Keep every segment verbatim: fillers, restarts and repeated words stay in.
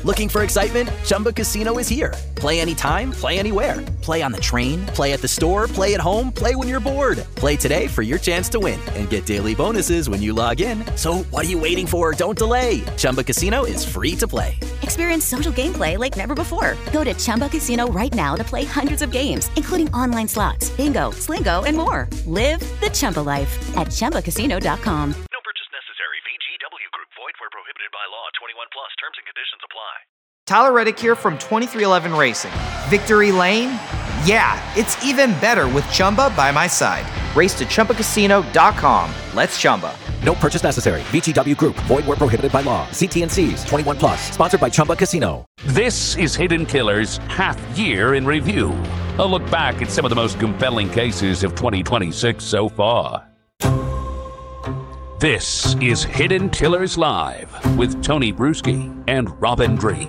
Looking for excitement? Chumba Casino is here. Play anytime, play anywhere. Play on the train, play at the store, play at home, play when you're bored. Play today for your chance to win and get daily bonuses when you log in. So what are you waiting for? Don't delay. Chumba Casino is free to play. Experience social gameplay like never before. Go to Chumba Casino right now to play hundreds of games, including online slots, bingo, Slingo, and more. Live the Chumba life at Chumba Casino dot com. No purchase necessary. V G W Group. Void where prohibited by law. twenty-one plus. Terms and conditions apply. Tyler Reddick here from twenty-three eleven Racing. Victory Lane? Yeah, it's even better with Chumba by my side. Race to Chumba Casino dot com. Let's Chumba. No purchase necessary. V G W Group. Void where prohibited by law. See T N Cs. twenty-one plus. Sponsored by Chumba Casino. This is Hidden Killers Half Year in Review. A look back at some of the most compelling cases of twenty twenty-six so far. This is Hidden Killers Live with Tony Bruschi and Robin Drake.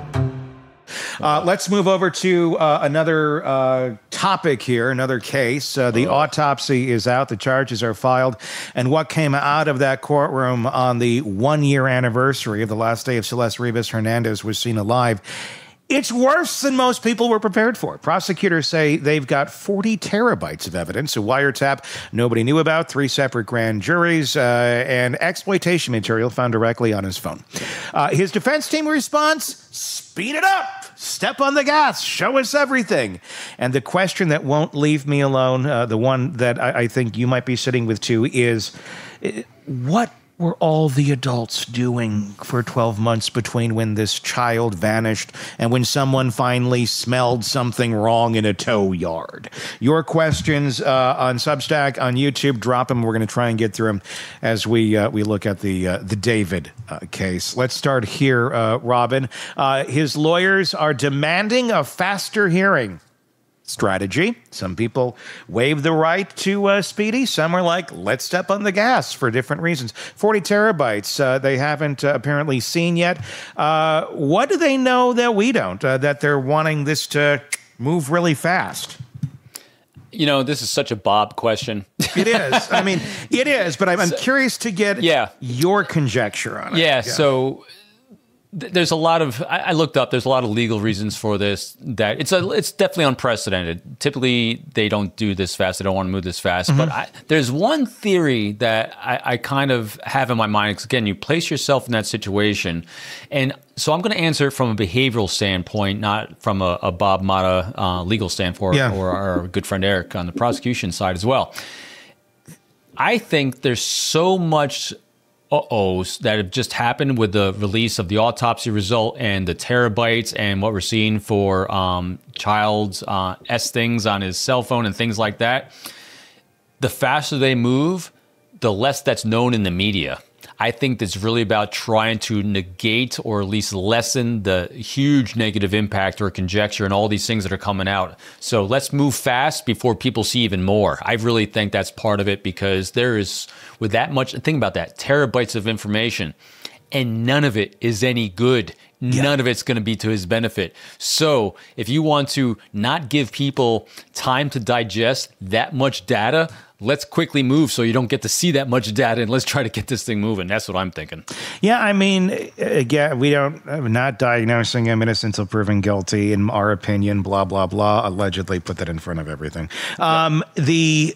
Uh, let's move over to uh, another uh, topic here, another case. Uh, the autopsy is out. The charges are filed. And what came out of that courtroom on the one-year anniversary of the last day of Celeste Rivas Hernandez was seen alive. It's worse than most people were prepared for. Prosecutors say they've got forty terabytes of evidence, a wiretap nobody knew about, three separate grand juries, uh, and exploitation material found directly on his phone. Uh, his defense team response, speed it up. Step on the gas. Show us everything. And the question that won't leave me alone, uh, the one that I, I think you might be sitting with too, is uh, what were all the adults doing for twelve months between when this child vanished and when someone finally smelled something wrong in a tow yard? Your questions uh, on Substack, on YouTube, drop them. We're going to try and get through them as we uh, we look at the uh, the David uh, case. Let's start here, uh, Robin. Uh, his lawyers are demanding a faster hearing. Strategy. Some people waive the right to uh, speedy. Some are like, let's step on the gas for different reasons. forty terabytes uh, they haven't uh, apparently seen yet. Uh, what do they know that we don't, uh, that they're wanting this to move really fast? You know, this is such a Bob question. It is. I mean, it is, but I'm, I'm curious to get yeah. your conjecture on it. Yeah, yeah. so... There's a lot of, I looked up, there's a lot of legal reasons for this, that it's a, it's definitely unprecedented. Typically, they don't do this fast. They don't want to move this fast. Mm-hmm. But I, there's one theory that I, I kind of have in my mind. Because again, you place yourself in that situation. And so I'm going to answer it from a behavioral standpoint, not from a, a Bob Mata uh, legal standpoint, yeah. or our good friend Eric on the prosecution side as well. I think there's so much uh-ohs that have just happened with the release of the autopsy result and the terabytes and what we're seeing for um, child's uh, S things on his cell phone and things like that. The faster they move, the less that's known in the media. I think it's really about trying to negate or at least lessen the huge negative impact or conjecture and all these things that are coming out. So let's move fast before people see even more. I really think that's part of it, because there is, with that much, think about that, terabytes of information, and none of it is any good. Yeah. None of it's going to be to his benefit. So if you want to not give people time to digest that much data, let's quickly move so you don't get to see that much data, and let's try to get this thing moving. That's what I'm thinking. Yeah, I mean, again, we don't, I'm not diagnosing him innocent until proven guilty, in our opinion, blah, blah, blah, allegedly, put that in front of everything. Um, yeah. The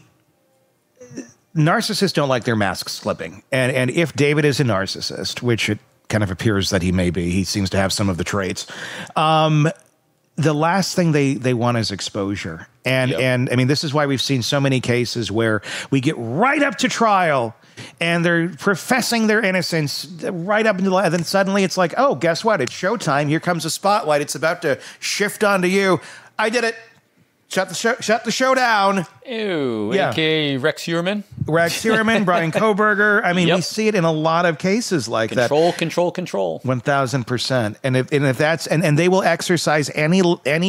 narcissists don't like their masks slipping. And, and if David is a narcissist, which it kind of appears that he may be, he seems to have some of the traits, um, the last thing they, they want is exposure. And, yep. and I mean, this is why we've seen so many cases where we get right up to trial and they're professing their innocence right up until, and then suddenly it's like, oh, guess what? It's showtime. Here comes the spotlight. It's about to shift onto you. I did it. Shut the show, shut the show down. Ew, yeah. A K A Rex Heuermann. Rex Heuermann, Brian Kohberger. I mean, yep. we see it in a lot of cases like control, that. Control, control, control. one thousand percent. And if, and if that's, and, and they will exercise any, any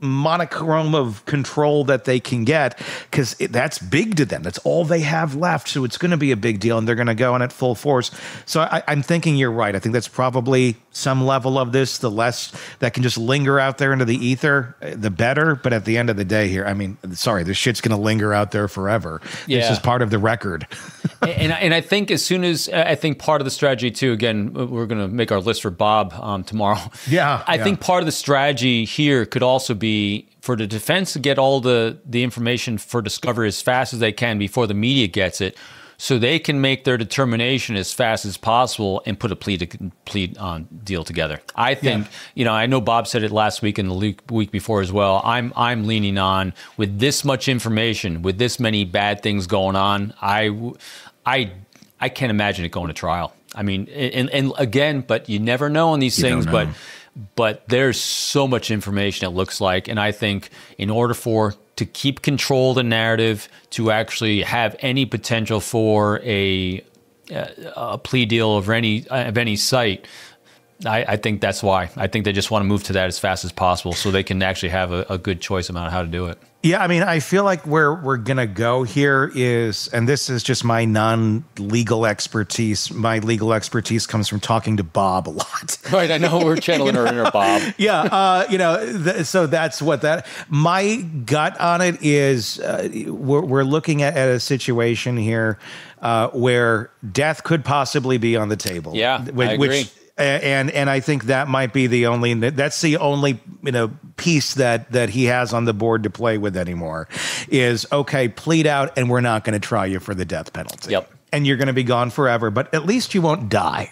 monochrome of control that they can get, because that's big to them. That's all they have left. So it's going to be a big deal, and they're going to go in at full force. So I, I'm thinking you're right. I think that's probably some level of this. The less that can just linger out there into the ether, the better. But at the end of the day here, I mean, sorry, this shit's going to linger out there forever. Yeah. This is part of the record. and, and I think as soon as, I think part of the strategy too, again, we're going to make our list for Bob um, tomorrow. Yeah. I yeah. think part of the strategy here could also be for the defense to get all the, the information for Discovery as fast as they can before the media gets it, so they can make their determination as fast as possible and put a plea to plea on deal together. I think, yeah. you know, I know Bob said it last week and the week before as well. I'm I'm leaning on, with this much information, with this many bad things going on, I I I can't imagine it going to trial. I mean, and, and again, but you never know on these you things, don't know. but. But there's so much information, it looks like. And I think in order for to keep control of the narrative, to actually have any potential for a a plea deal of any of any site, I, I think that's why. I think they just want to move to that as fast as possible so they can actually have a, a good choice about how to do it. Yeah, I mean, I feel like where we're going to go here is, and this is just my non-legal expertise. My legal expertise comes from talking to Bob a lot. Right, I know we're channeling our inner Bob. Yeah, uh, you know, th- so that's what that, my gut on it is, uh, we're, we're looking at, at a situation here uh, where death could possibly be on the table. Yeah, which, I agree. Which, And and I think that might be the only that's the only you know piece that that he has on the board to play with anymore is, okay, plead out and we're not going to try you for the death penalty. Yep. And you're going to be gone forever, but at least you won't die.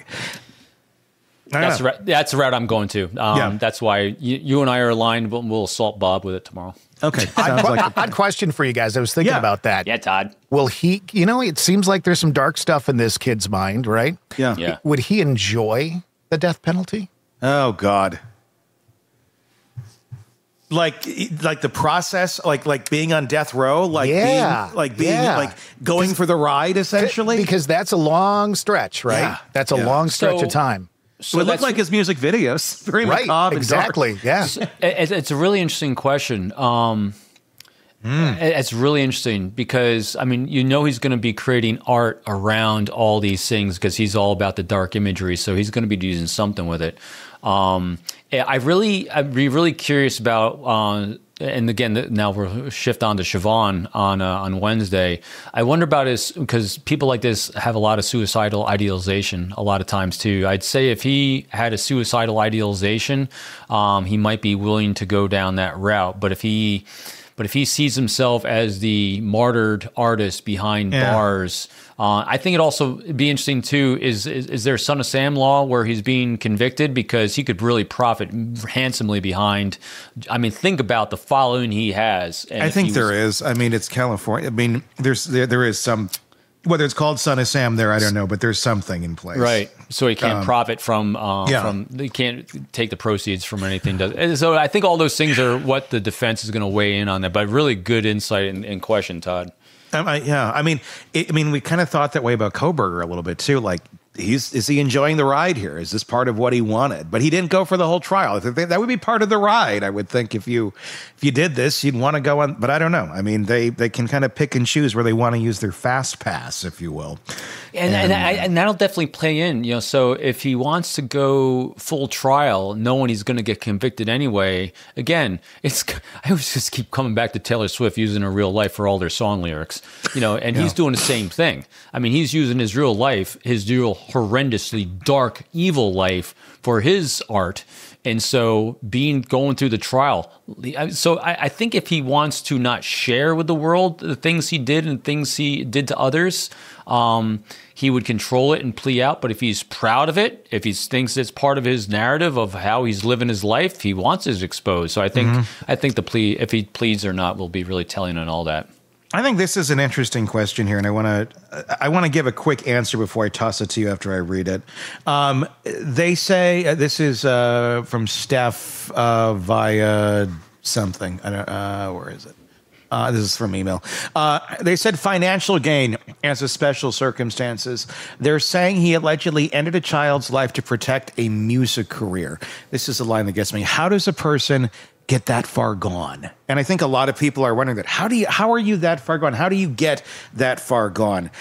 That's the, that's the route I'm going to. Um, Yeah. That's why you, you and I are aligned, but we'll assault Bob with it tomorrow. Okay. Odd, Sounds que- like a- odd question for you guys. I was thinking Yeah. about that. Yeah, Todd. Will he, you know, it seems like there's some dark stuff in this kid's mind, right? Yeah. Yeah. Would he enjoy the death penalty? Oh God. Like, like the process, like like being on death row, like Yeah, being, like being, yeah. like going for the ride, essentially. Because that's a long stretch, right? Yeah, That's a yeah. long stretch So- of time. So it looked that's- like his music videos, very Right, macabre and dark. exactly, yeah. It- It's a really interesting question. Um, it- It's really interesting because, I mean, you know he's going to be creating art around all these things because he's all about the dark imagery, so he's going to be using something with it. Um, I really, I'd be really curious about, uh, and again, now we'll shift on to Siobhan on uh, on Wednesday. I wonder about his, because people like this have a lot of suicidal idealization a lot of times too. I'd say if he had a suicidal idealization, um, he might be willing to go down that route. But if he But if he sees himself as the martyred artist behind Yeah. bars, uh, I think it also would be interesting too. Is, is is there a Son of Sam law where he's being convicted because he could really profit handsomely behind? I mean, think about the following he has. And I if think he there was- is. I mean, it's California. I mean, there's there, there is some, whether it's called Son of Sam there, I don't know, but there's something in place. Right. So he can't Um, profit from, uh, yeah. from, he can't take the proceeds from anything. Does and so I think all those things are what the defense is going to weigh in on that, but really good insight and, and question, Todd. Um, I, yeah. I mean, it, I mean, we kind of thought that way about Kohberger a little bit too. Like, he's is he enjoying the ride here? Is this part of what he wanted? But he didn't go for the whole trial. I think that would be part of the ride. I would think if you if you did this, you'd want to go on. But I don't know. I mean, they they can kind of pick and choose where they want to use their fast pass, if you will. And and, I, and that'll definitely play in, you know. So if he wants to go full trial, knowing he's going to get convicted anyway, again, it's I always just keep coming back to Taylor Swift using her real life for all their song lyrics, you know. And he's doing the same thing. I mean, he's using his real life, his real horrendously dark, evil life for his art. And so being going through the trial, so I, I think if he wants to not share with the world the things he did and things he did to others, um, he would control it and plea out. But if he's proud of it, if he thinks it's part of his narrative of how he's living his life, he wants it exposed. So I think Mm-hmm. I think the plea, if he pleads or not, will be really telling on all that. I think this is an interesting question here, and I want to I want to give a quick answer before I toss it to you after I read it. Um, they say uh, this is uh, from Steph uh, via something. I don't. Uh, where is it? Uh, this is from email. Uh, they said financial gain as a special circumstances. They're saying he allegedly ended a child's life to protect a music career. This is a line that gets me. How does a person get that far gone? And I think a lot of people are wondering that. How do you, how are you that far gone? How do you get that far gone?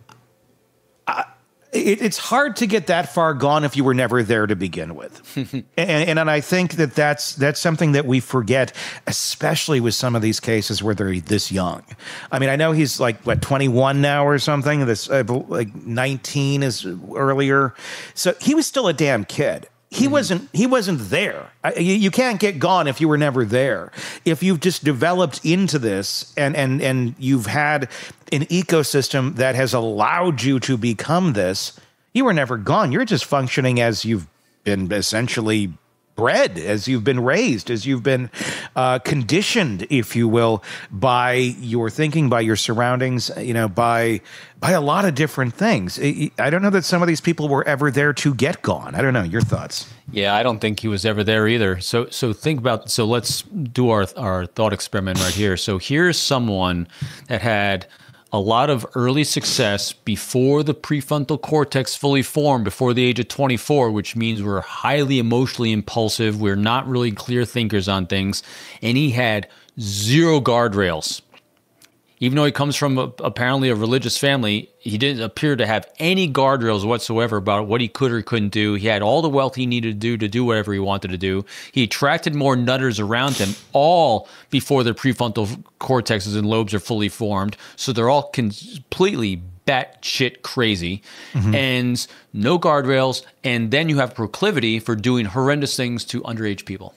Uh, it, it's hard to get that far gone if you were never there to begin with. and, and, and I think that that's, that's something that we forget, especially with some of these cases where they're this young. I mean, I know he's like, what, twenty-one now or something? This uh, like nineteen is earlier. So he was still a damn kid. He mm-hmm. wasn't. He wasn't there. I, you, you can't get gone if you were never there. If you've just developed into this, and and and you've had an ecosystem that has allowed you to become this, you were never gone. You're just functioning as you've been essentially bred, as you've been raised, as you've been uh, conditioned, if you will, by your thinking, by your surroundings, you know, by by a lot of different things. I don't know that some of these people were ever there to get gone. I don't know. Your thoughts? Yeah, I don't think he was ever there either. So so think about, so let's do our our thought experiment right here. So here's someone that had a lot of early success before the prefrontal cortex fully formed, before the age of twenty-four, which means we're highly emotionally impulsive. We're not really clear thinkers on things. And he had zero guardrails. Even though he comes from a, apparently a religious family, he didn't appear to have any guardrails whatsoever about what he could or couldn't do. He had all the wealth he needed to do to do whatever he wanted to do. He attracted more nutters around him, all before their prefrontal cortexes and lobes are fully formed. So they're all completely batshit crazy, mm-hmm. and no guardrails. And then you have proclivity for doing horrendous things to underage people.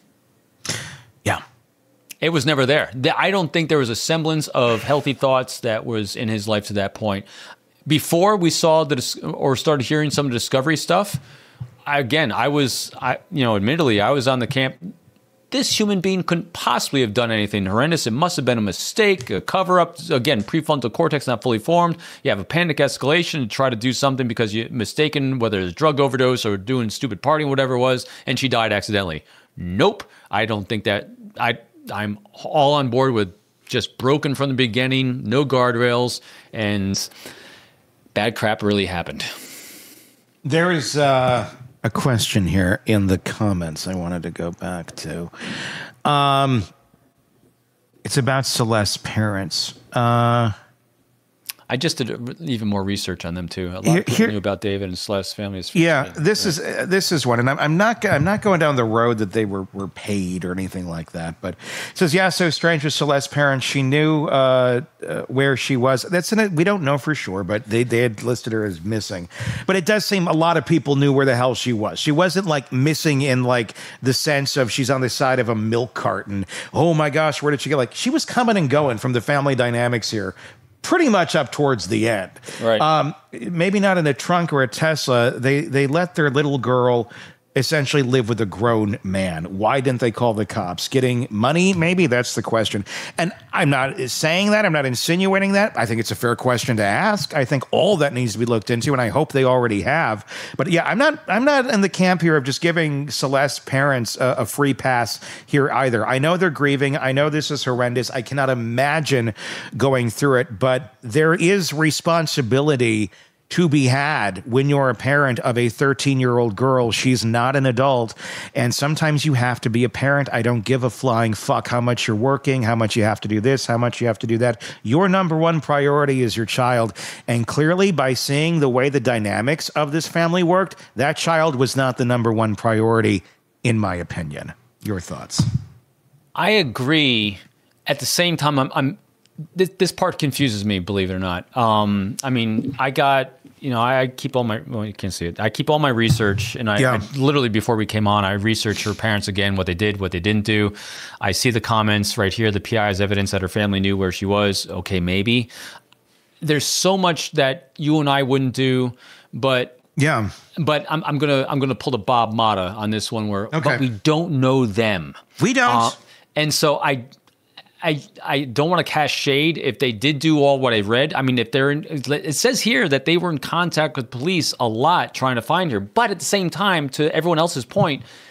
Yeah. It was never there. I don't think there was a semblance of healthy thoughts that was in his life to that point. Before we saw the or started hearing some of the Discovery stuff, I, again, I was, I you know, admittedly, I was on the camp. This human being couldn't possibly have done anything horrendous. It must have been a mistake, a cover-up. Again, prefrontal cortex not fully formed. You have a panic escalation to try to do something because you're mistaken, whether it's drug overdose or doing stupid partying, whatever it was, and she died accidentally. Nope. I don't think that... I. I'm all on board with just broken from the beginning, no guardrails, and bad crap really happened. There is uh, a question here in the comments I wanted to go back to. Um, it's about Celeste's parents. Uh, I just did even more research on them too. A lot here, of people here, knew about David and Celeste's family. Yeah, this is uh, this is one, and I'm, I'm not I'm not going down the road that they were, were paid or anything like that. But it says, yeah, so strange with Celeste's parents. She knew uh, uh, where she was. That's in it. We don't know for sure, but they they had listed her as missing. But it does seem a lot of people knew where the hell she was. She wasn't like missing in like the sense of she's on the side of a milk carton. Oh my gosh, where did she go? Like she was coming and going from the family dynamics here. Pretty much up towards the end. Right. Um, maybe not in a trunk or a Tesla. They they let their little girl essentially live with a grown man. Why didn't they call the cops? Getting money? Maybe that's the question. And I'm not saying that. I'm not insinuating that. I think it's a fair question to ask. I think all that needs to be looked into, and I hope they already have. But yeah, I'm not I'm not in the camp here of just giving Celeste's parents a, a free pass here either. I know they're grieving. I know this is horrendous. I cannot imagine going through it, but there is responsibility to be had when you're a parent of a thirteen-year-old girl. She's not an adult, and sometimes you have to be a parent. I don't give a flying fuck how much you're working, how much you have to do this, how much you have to do that. Your number one priority is your child, and clearly by seeing the way the dynamics of this family worked, that child was not the number one priority, in my opinion. Your thoughts? I agree. At the same time, I'm, I'm this, this part confuses me, believe it or not. Um, I mean, I got, you know, I keep all my, well, you can't see it. I keep all my research, and I, yeah. I literally, before we came on, I researched her parents again, what they did, what they didn't do. I see the comments right here. The P I has evidence that her family knew where she was. Okay, maybe. There's so much that you and I wouldn't do, but yeah. But I'm, I'm gonna I'm gonna pull the Bob Motta on this one, where okay. but we don't know them. We don't, uh, and so I. I, I don't want to cast shade if they did do all what I read. I mean, if they're in, it says here that they were in contact with police a lot trying to find her. But at the same time, to everyone else's point,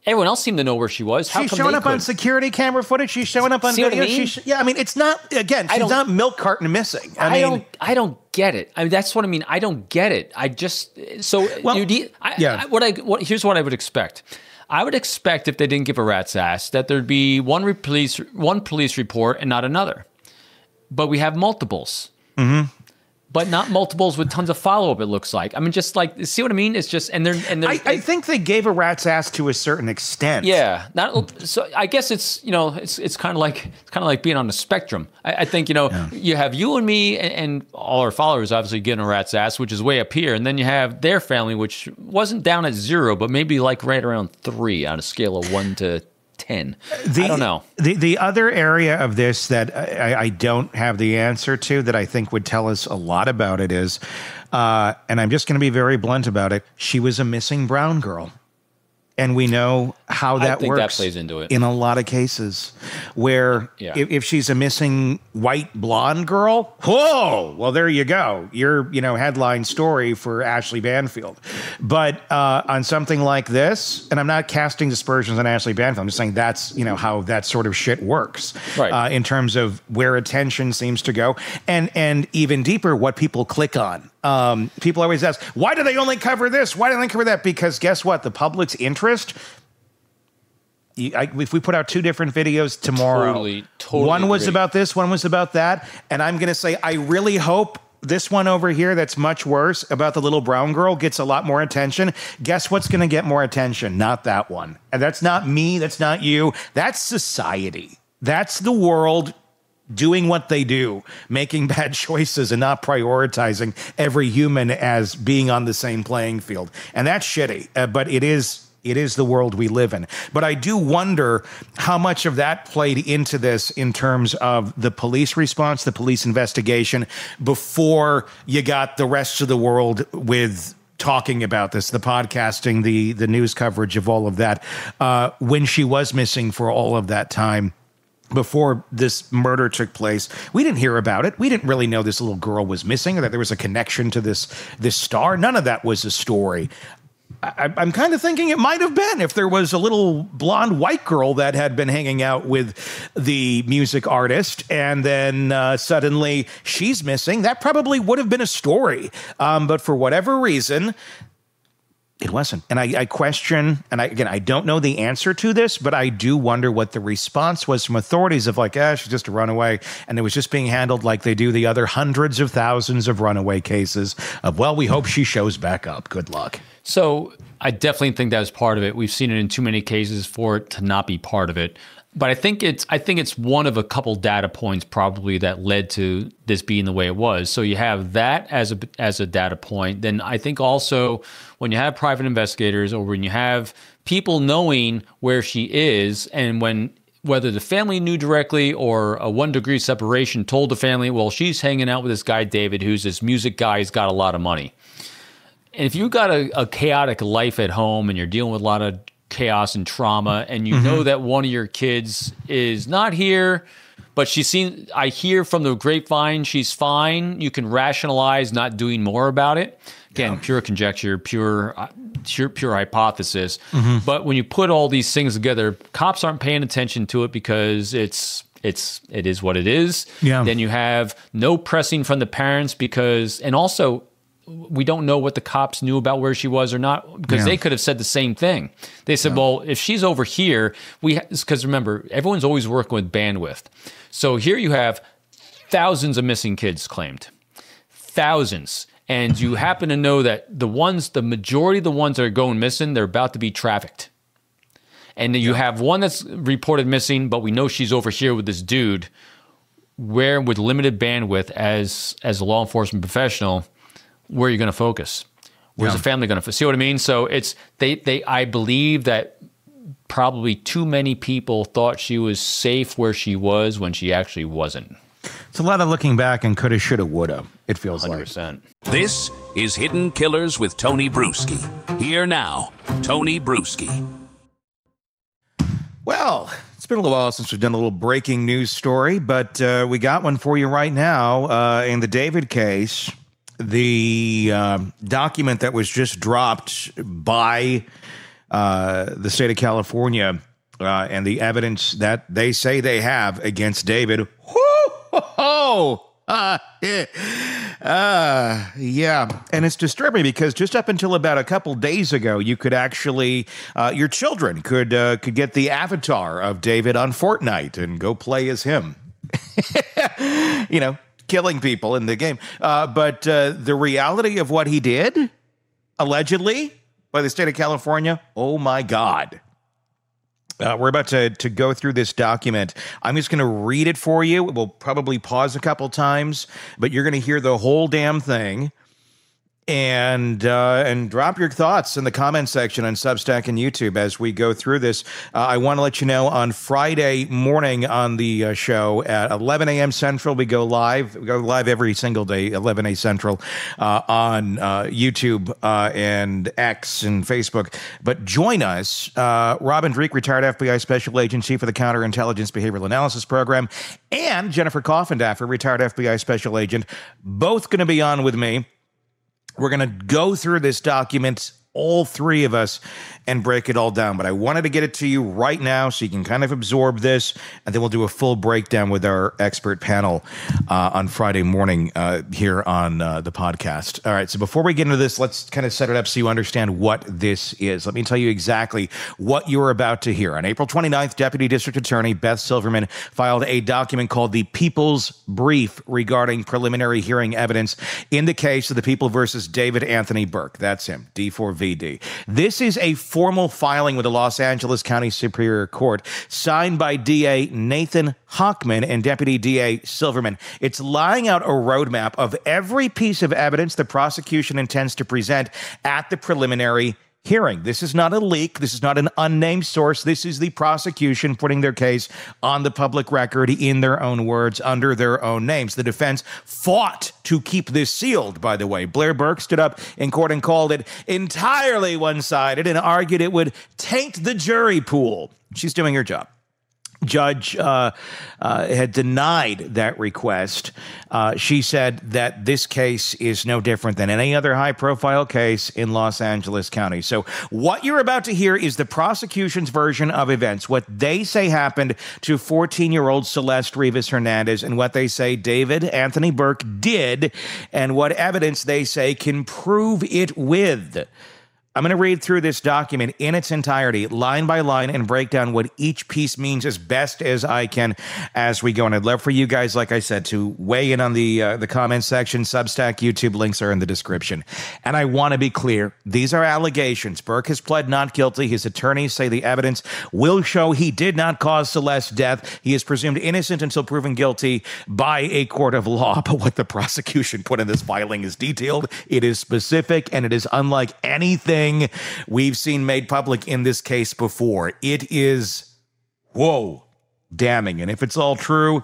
Everyone else seemed to know where she was. How She's come showing they up on couldn't? security camera footage. She's showing up on See what I video. mean? She's, yeah, I mean, it's not, again, I she's don't- not milk carton missing. I, I, mean, don't. I don't get it. I mean, that's what I mean. I don't get it. I just so Well, you. de- I, yeah. I, what I what here's what I would expect. I would expect if they didn't give a rat's ass that there'd be one re- police one police report and not another. But we have multiples. Mm-hmm. But not multiples with tons of follow up. It looks like. I mean, just like see what I mean? It's just and they're and they're. I, I think they gave a rat's ass to a certain extent. Yeah, not so. I guess it's you know it's it's kind of like it's kind of like being on the spectrum. I, I think you know Yeah. you have you and me and, and all our followers obviously getting a rat's ass, which is way up here, and then you have their family, which wasn't down at zero, but maybe like right around three on a scale of one to ten. The, I don't know. The the other area of this that I, I don't have the answer to that I think would tell us a lot about it is, uh, and I'm just going to be very blunt about it. She was a missing brown girl. And we know how I that think that works plays into it. in a lot of cases where Yeah. if, if she's a missing white blonde girl, whoa, well, there you go. You're, you know, headline story for Ashley Banfield. But uh, on something like this, and I'm not casting dispersions on Ashley Banfield, I'm just saying that's, you know, how that sort of shit works Right. uh, in terms of where attention seems to go. And, and even deeper, what people click on. Um, people always ask, why do they only cover this? Why do they only cover that? Because guess what? The public's interest. You, I, if we put out two different videos tomorrow, Totally, totally one was agree. about this, one was about that, and I'm going to say I really hope this one over here that's much worse about the little brown girl gets a lot more attention. Guess what's going to get more attention? Not that one. And that's not me. That's not you. That's society. That's the world doing what they do, making bad choices and not prioritizing every human as being on the same playing field. And that's shitty, uh, but it is it is the world we live in. But I do wonder how much of that played into this in terms of the police response, the police investigation, before you got the rest of the world with talking about this, the podcasting, the, the news coverage of all of that, uh, when she was missing for all of that time. Before this murder took place, we didn't hear about it. We didn't really know this little girl was missing or that there was a connection to this this star. None of that was a story. I, I'm kind of thinking it might have been if there was a little blonde white girl that had been hanging out with the music artist and then uh, suddenly she's missing. That probably would have been a story. Um, but for whatever reason, it wasn't. And I, I question, and I, again, I don't know the answer to this, but I do wonder what the response was from authorities of like, ah, she's just a runaway. And it was just being handled like they do the other hundreds of thousands of runaway cases of, well, we hope she shows back up. Good luck. So I definitely think that was part of it. We've seen it in too many cases for it to not be part of it. But I think it's I think it's one of a couple data points probably that led to this being the way it was. So you have that as a as a data point. Then I think also when you have private investigators or when you have people knowing where she is, and when whether the family knew directly or a one degree separation told the family, well, she's hanging out with this guy David, who's this music guy, he's got a lot of money. And if you've got a, a chaotic life at home and you're dealing with a lot of chaos and trauma, and you mm-hmm. know that one of your kids is not here, but she's seen, I hear from the grapevine, she's fine. You can rationalize not doing more about it. Again, yeah. pure conjecture, pure, pure, pure hypothesis. Mm-hmm. But when you put all these things together, cops aren't paying attention to it because it's, it's, it is what it is. Yeah. Then you have no pressing from the parents because, and also, we don't know what the cops knew about where she was or not, because yeah. they could have said the same thing. They said, yeah. well, if she's over here, we because remember, everyone's always working with bandwidth. So here you have thousands of missing kids claimed, thousands. And you happen to know that the ones, the majority of the ones that are going missing, they're about to be trafficked. And then you yeah. have one that's reported missing, but we know she's over here with this dude, where with limited bandwidth as as a law enforcement professional, where are you going to focus? Where's yeah. the family going to see what I mean? So it's they they I believe that probably too many people thought she was safe where she was when she actually wasn't. It's a lot of looking back and coulda, shoulda, woulda. It feels one hundred percent. Like This is Hidden Killers with Tony Bruschi. Here now, Tony Bruschi. Well, it's been a little while since we've done a little breaking news story, but uh, we got one for you right now uh, in the David case. The uh, document that was just dropped by uh, the state of California uh, and the evidence that they say they have against David. Whoo! Uh, yeah. Uh, yeah. And it's disturbing because just up until about a couple days ago, you could actually, uh, your children could uh, could get the avatar of David on Fortnite and go play as him. You know, killing people in the game. Uh, but uh, the reality of what he did, allegedly, by the state of California, oh my God. Uh, we're about to, to go through this document. I'm just going to read it for you. We'll probably pause a couple times, but you're going to hear the whole damn thing. And uh, and drop your thoughts in the comment section on Substack and YouTube as we go through this. Uh, I want to let you know on Friday morning on the uh, show at eleven a.m. Central, we go live. We go live every single day, eleven a.m. Central, uh, on uh, YouTube uh, and X and Facebook. But join us, uh, Robin Dreek, retired F B I Special Agent, Chief of the Counterintelligence Behavioral Analysis Program, and Jennifer Coffendaffer, retired F B I Special Agent, both going to be on with me. We're going to go through this document, all three of us, and break it all down. But I wanted to get it to you right now so you can kind of absorb this, and then we'll do a full breakdown with our expert panel uh, on Friday morning uh, here on uh, the podcast. All right, so before we get into this, let's kind of set it up so you understand what this is. Let me tell you exactly what you're about to hear. On April twenty-ninth, Deputy District Attorney Beth Silverman filed a document called the People's Brief regarding preliminary hearing evidence in the case of the People versus David Anthony Burke. That's him, D four V D. This is a formal filing with the Los Angeles County Superior Court, signed by D A Nathan Hochman and Deputy D A Silverman. It's laying out a roadmap of every piece of evidence the prosecution intends to present at the preliminary hearing. This is not a leak. This is not an unnamed source. This is the prosecution putting their case on the public record in their own words, under their own names. The defense fought to keep this sealed, by the way. Blair Burke stood up in court and called it entirely one-sided and argued it would taint the jury pool. She's doing her job. Judge uh, uh, had denied that request. Uh, she said that this case is no different than any other high-profile case in Los Angeles County. So what you're about to hear is the prosecution's version of events, what they say happened to fourteen-year-old Celeste Rivas Hernandez, and what they say David Anthony Burke did, and what evidence they say can prove it with. I'm going to read through this document in its entirety, line by line, and break down what each piece means as best as I can as we go. And I'd love for you guys, like I said, to weigh in on the uh, the comment section. Substack, YouTube links are in the description. And I want to be clear. These are allegations. Burke has pled not guilty. His attorneys say the evidence will show he did not cause Celeste's death. He is presumed innocent until proven guilty by a court of law. But what the prosecution put in this filing is detailed. It is specific, and it is unlike anything we've seen made public in this case before. It is, whoa, damning. And if it's all true,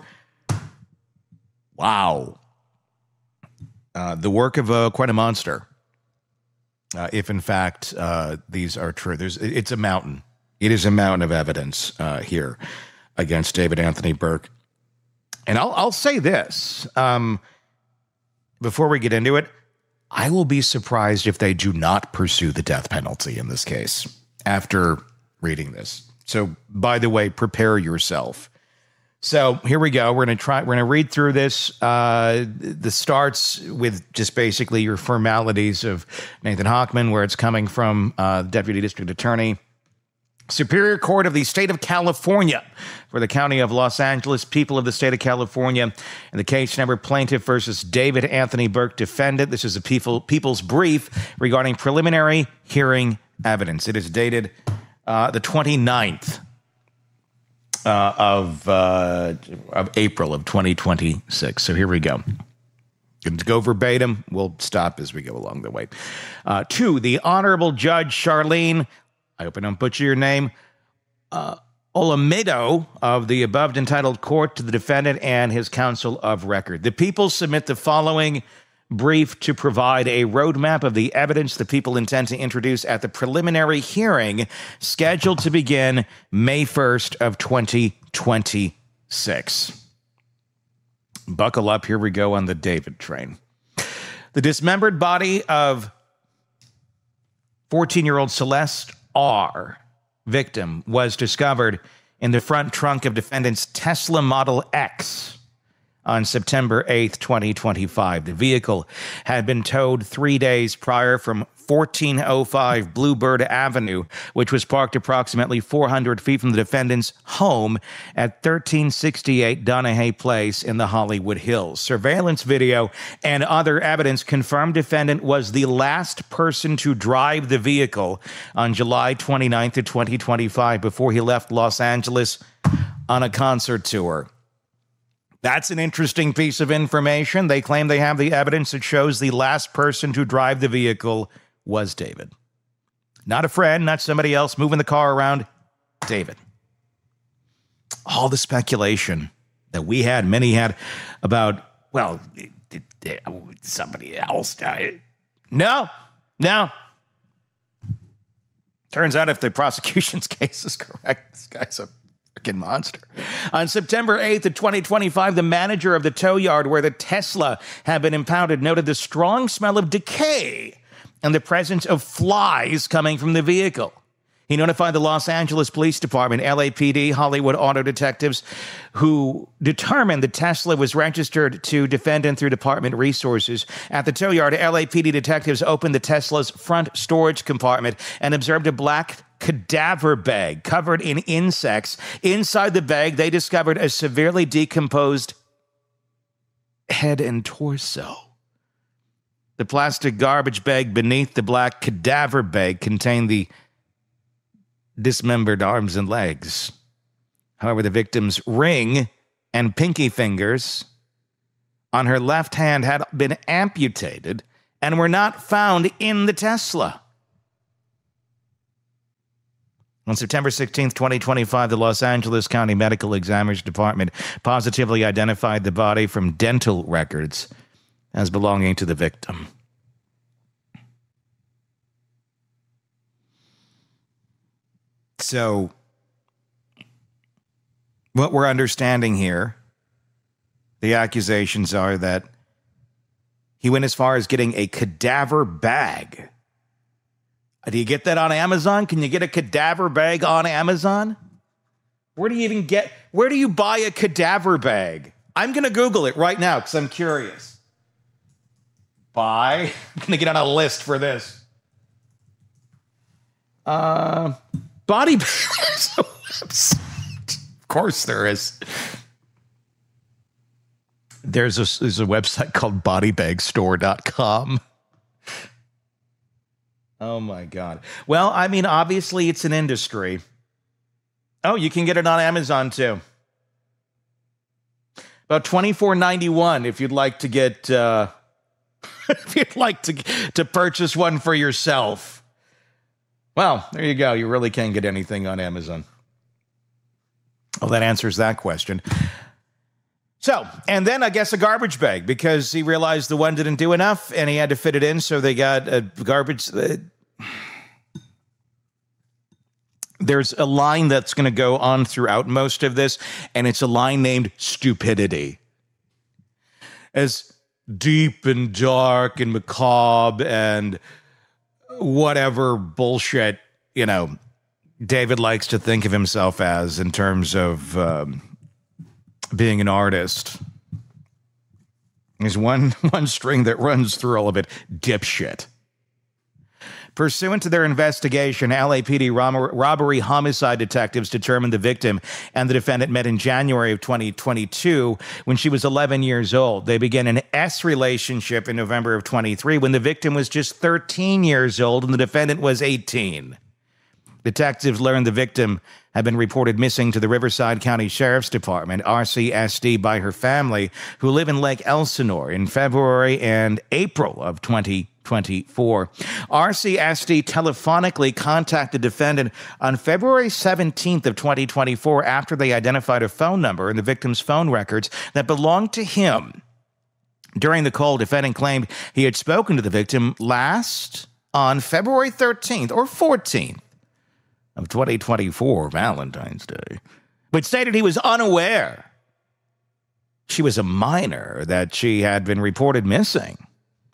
wow. Uh, the work of uh, quite a monster. Uh, if, in fact, uh, these are true. There's, it's a mountain. It is a mountain of evidence uh, here against David Anthony Burke. And I'll, I'll say this, um, before we get into it, I will be surprised if they do not pursue the death penalty in this case after reading this. So, by the way, prepare yourself. So here we go. We're going to try. We're going to read through this. Uh, the starts with just basically your formalities of Nathan Hochman, where it's coming from, uh, Deputy District Attorney. Superior Court of the State of California for the County of Los Angeles, People of the State of California, and the case number Plaintiff versus David Anthony Burke, Defendant. This is a people, People's Brief regarding preliminary hearing evidence. It is dated uh, the twenty-ninth uh, of, uh, of April of twenty twenty-six. So here we go. Going to go verbatim. We'll stop as we go along the way. Uh, to the Honorable Judge Charlene, I hope I don't butcher your name, uh, Olmedo of the above entitled court, to the defendant and his counsel of record. The people submit the following brief to provide a roadmap of the evidence the people intend to introduce at the preliminary hearing scheduled to begin May first of twenty twenty-six. Buckle up. Here we go on the David train. The dismembered body of fourteen-year-old Celeste R victim was discovered in the front trunk of defendant's Tesla Model X on September eighth, twenty twenty-five. The vehicle had been towed three days prior from fourteen oh five Bluebird Avenue, which was parked approximately four hundred feet from the defendant's home at thirteen sixty-eight Donahue Place in the Hollywood Hills. Surveillance video and other evidence confirmed defendant was the last person to drive the vehicle on July twenty-ninth of twenty twenty-five before he left Los Angeles on a concert tour. That's an interesting piece of information. They claim they have the evidence that shows the last person to drive the vehicle was David. Not a friend, not somebody else moving the car around. David. All the speculation that we had, many had, about, well, did, did somebody else die? No, no. Turns out if the prosecution's case is correct, this guy's a freaking monster. On September eighth of twenty twenty-five, the manager of the tow yard where the Tesla had been impounded noted the strong smell of decay and the presence of flies coming from the vehicle. He notified the Los Angeles Police Department, L A P D, Hollywood auto detectives, who determined the Tesla was registered to defendant through department resources. At the tow yard, L A P D detectives opened the Tesla's front storage compartment and observed a black cadaver bag covered in insects. Inside the bag, they discovered a severely decomposed head and torso. The plastic garbage bag beneath the black cadaver bag contained the dismembered arms and legs. However, the victim's ring and pinky fingers on her left hand had been amputated and were not found in the Tesla. On September sixteenth, twenty twenty-five, the Los Angeles County Medical Examiner's Department positively identified the body from dental records as belonging to the victim. So, what we're understanding here, the accusations are that he went as far as getting a cadaver bag. Do you get that on Amazon? Can you get a cadaver bag on Amazon? Where do you even get, where do you buy a cadaver bag? I'm going to Google it right now because I'm curious. Buy. I'm going to get on a list for this. Uh, body bags. Of course there is. There's a, there's a website called body bag store dot com. Oh, my God. Well, I mean, obviously, it's an industry. Oh, you can get it on Amazon, too. About twenty-four ninety-one if you'd like to get, uh, if you'd like to, to purchase one for yourself. Well, there you go. You really can't get anything on Amazon. Well, that answers that question. So, and then I guess a garbage bag, because he realized the one didn't do enough and he had to fit it in, so they got a garbage. Uh, there's a line that's going to go on throughout most of this, and it's a line named stupidity. As deep and dark and macabre and whatever bullshit, you know, David likes to think of himself as in terms of um, being an artist. There's one, one string that runs through all of it. Dipshit. Pursuant to their investigation, L A P D rom- robbery homicide detectives determined the victim and the defendant met in January of twenty twenty-two when she was eleven years old. They began an S relationship in November of twenty-three when the victim was just thirteen years old and the defendant was eighteen. Detectives learned the victim had been reported missing to the Riverside County Sheriff's Department, R C S D, by her family, who live in Lake Elsinore, in February and April of twenty twenty-four. R C S D telephonically contacted the defendant on February seventeenth of twenty twenty-four after they identified a phone number in the victim's phone records that belonged to him. During the call, defendant claimed he had spoken to the victim last on February thirteenth or fourteenth. Of twenty twenty-four, Valentine's Day, but stated he was unaware she was a minor, that she had been reported missing.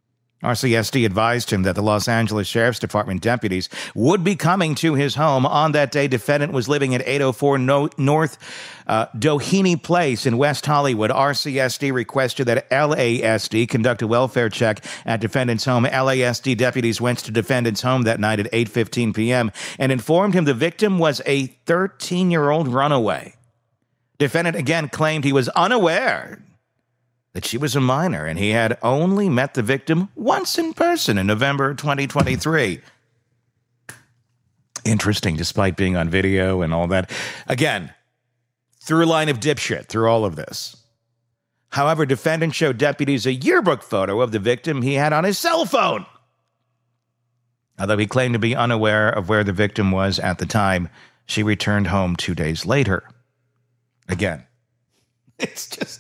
R C S D advised him that the Los Angeles Sheriff's Department deputies would be coming to his home. On that day, defendant was living at eight oh four no- North uh, Doheny Place in West Hollywood. R C S D requested that L A S D conduct a welfare check at defendant's home. L A S D deputies went to defendant's home that night at eight fifteen p.m. and informed him the victim was a thirteen-year-old runaway. Defendant again claimed he was unaware that she was a minor, and he had only met the victim once in person in November twenty twenty-three. Interesting, despite being on video and all that. Again, through line of dipshit through all of this. However, defendant showed deputies a yearbook photo of the victim he had on his cell phone. Although he claimed to be unaware of where the victim was at the time, she returned home two days later. Again, it's just...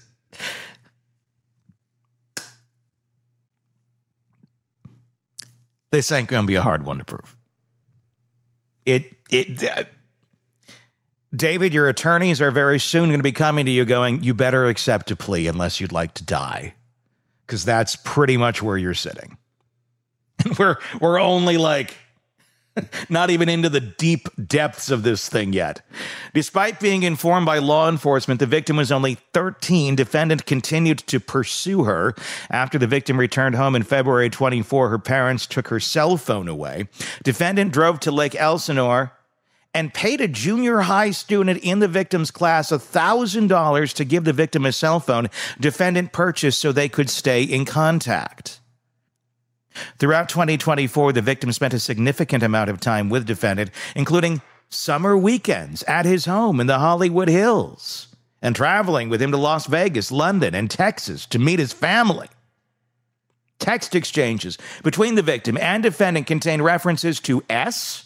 This ain't going to be a hard one to prove. It, it, uh, David, your attorneys are very soon going to be coming to you going, you better accept a plea unless you'd like to die. Because that's pretty much where you're sitting. we're, we're only like, not even into the deep depths of this thing yet. Despite being informed by law enforcement the victim was only thirteen, defendant continued to pursue her. After the victim returned home in February twenty-fourth, her parents took her cell phone away. Defendant drove to Lake Elsinore and paid a junior high student in the victim's class one thousand dollars to give the victim a cell phone defendant purchased so they could stay in contact. Throughout twenty twenty-four, the victim spent a significant amount of time with defendant, including summer weekends at his home in the Hollywood Hills, and traveling with him to Las Vegas, London, and Texas to meet his family. Text exchanges between the victim and defendant contain references to S,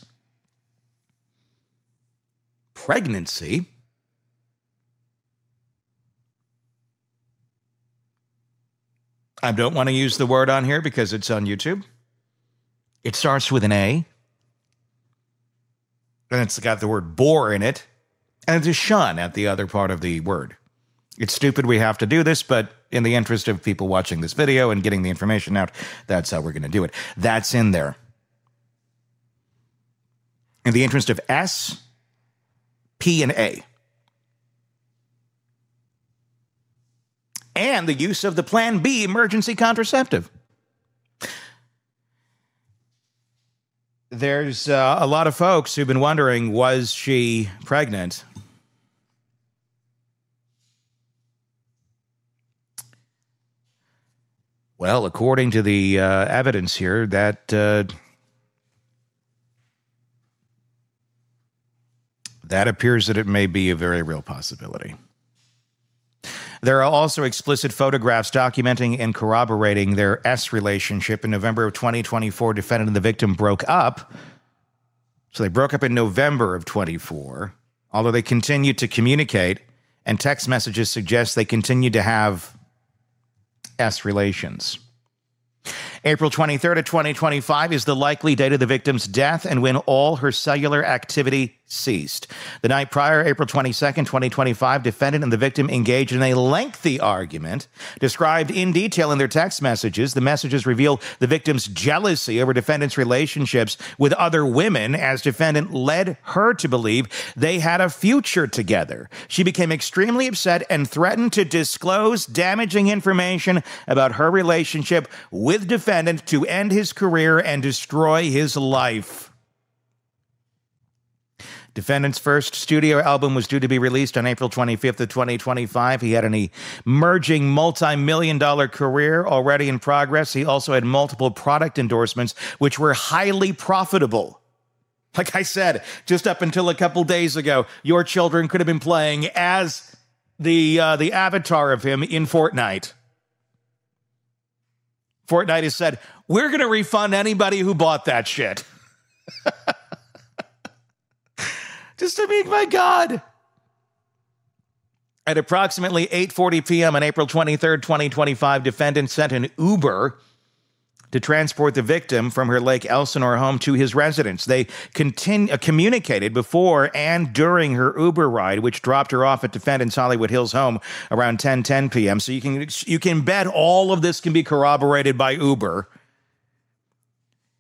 pregnancy, I don't want to use the word on here because it's on YouTube. It starts with an A. And it's got the word bore in it. And it's a shun at the other part of the word. It's stupid we have to do this, but in the interest of people watching this video and getting the information out, that's how we're going to do it. That's in there. In the interest of S, P, and A. And the use of the Plan B emergency contraceptive. There's uh, a lot of folks who've been wondering, was she pregnant? Well, according to the uh, evidence here, that uh, that appears that it may be a very real possibility. There are also explicit photographs documenting and corroborating their S relationship. In November of twenty twenty-four, defendant and the victim broke up. So they broke up in November of twenty-four, although they continued to communicate, and text messages suggest they continued to have S relations. April twenty-third of twenty twenty-five is the likely date of the victim's death and when all her cellular activity ceased. The night prior, April twenty-second, twenty twenty-five, defendant and the victim engaged in a lengthy argument described in detail in their text messages. The messages reveal the victim's jealousy over defendant's relationships with other women as defendant led her to believe they had a future together. She became extremely upset and threatened to disclose damaging information about her relationship with defendant to end his career and destroy his life. Defendant's first studio album was due to be released on April twenty-fifth of twenty twenty-five. He had an emerging multi-million dollar career already in progress. He also had multiple product endorsements, which were highly profitable. Like I said, just up until a couple days ago, your children could have been playing as the uh, the avatar of him in Fortnite. Fortnite has said, we're going to refund anybody who bought that shit. Just, I mean, my God. At approximately eight forty p.m. on April twenty-third, twenty twenty-five, defendant sent an Uber to transport the victim from her Lake Elsinore home to his residence. They continu- uh, communicated before and during her Uber ride, which dropped her off at defendant's Hollywood Hills home around ten ten p.m. So you can you can bet all of this can be corroborated by Uber.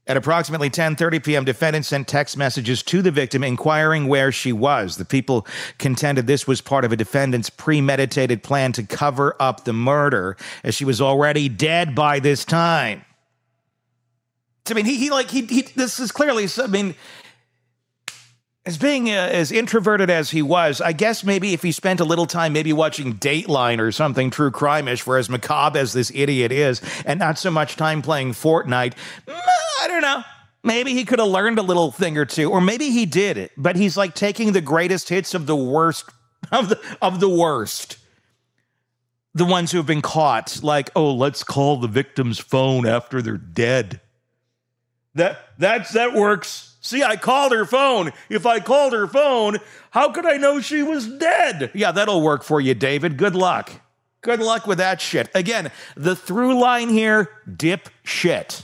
At approximately ten thirty p.m., defendant sent text messages to the victim inquiring where she was. The people contended this was part of a defendant's premeditated plan to cover up the murder, as she was already dead by this time. I mean, he, he like, he, he, this is clearly, I mean, as being uh, as introverted as he was, I guess maybe if he spent a little time maybe watching Dateline or something true crime-ish, for as macabre as this idiot is, and not so much time playing Fortnite, I don't know. Maybe he could have learned a little thing or two, or maybe he did it, but he's like taking the greatest hits of the worst, of the, of the worst. The ones who have been caught, like, oh, let's call the victim's phone after they're dead. That, that's, that works. See, I called her phone. If I called her phone, how could I know she was dead? Yeah, that'll work for you, David. Good luck. Good luck with that shit. Again, the through line here, dip shit.